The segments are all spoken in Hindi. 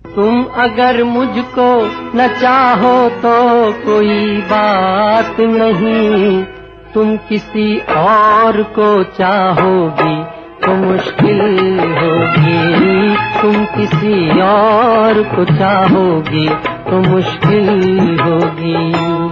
तुम अगर मुझको न चाहो तो कोई बात नहीं, तुम किसी और को चाहोगी तो मुश्किल होगी। तुम किसी और को चाहोगी तो मुश्किल होगी।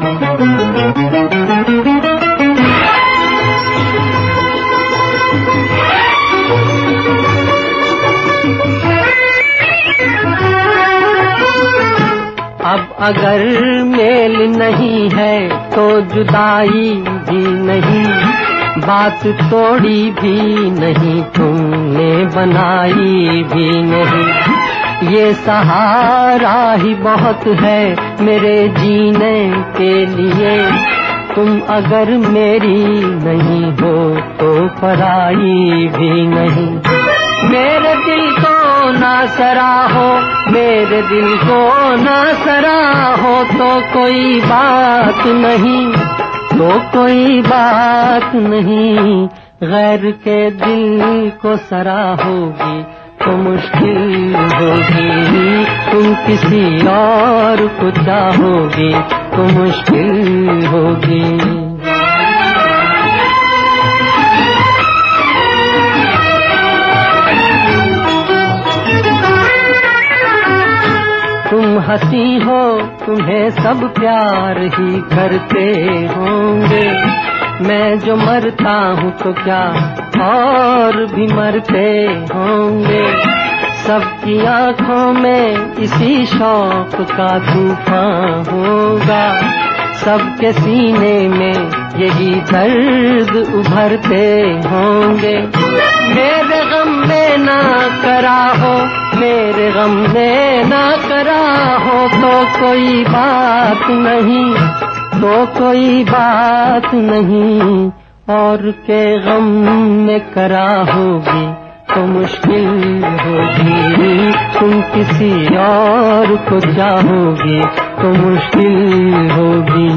अब अगर मेल नहीं है तो जुदाई भी नहीं, बात तोड़ी भी नहीं, तुमने बनाई भी नहीं। ये सहारा ही बहुत है मेरे जीने के लिए, तुम अगर मेरी नहीं हो तो पराई भी नहीं। मेरे दिल को ना सराहो, मेरे दिल को ना सराहो तो कोई बात नहीं, तो कोई बात नहीं। गैर के दिल को सराहोगी तो मुश्किल होगी। तुम किसी और को चाहोगी तो मुश्किल होगी। तुम हंसी हो, तुम्हें सब प्यार ही करते होंगे। मैं जो मरता हूँ तो क्या और भी मरते होंगे। सबकी आँखों में इसी शौक का तूफान होगा, सबके सीने में यही दर्द उभरते होंगे। मेरे गम में ना करा हो, मेरे गम में ना करा हो तो कोई बात नहीं, तो कोई बात नहीं। और के गम में करा होगी तो मुश्किल होगी। तुम किसी और को चाहोगी तो मुश्किल होगी।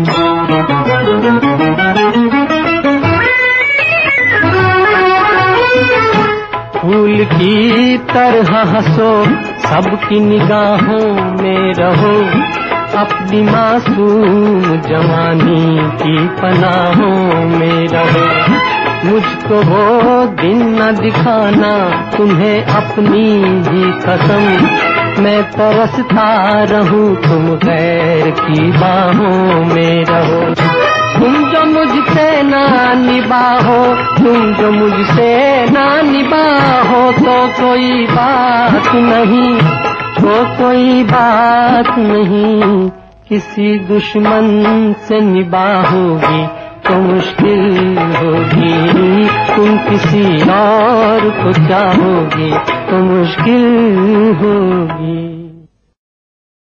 फूल की तरह हंसो, सबकी निगाहों में रहो, अपनी मासूम जवानी की पनाहों में रहो। मुझको वो दिन न दिखाना तुम्हें अपनी ही कसम, मैं तरसता रहूं तुम गैर की बाहों में रहो। तुम जो मुझसे ना निभाओ, तुम जो मुझसे ना निभाओ तो कोई बात नहीं, तो कोई बात नहीं। किसी दुश्मन से निभाओगी तो मुश्किल होगी। तुम किसी और को चाहोगी तो मुश्किल होगी।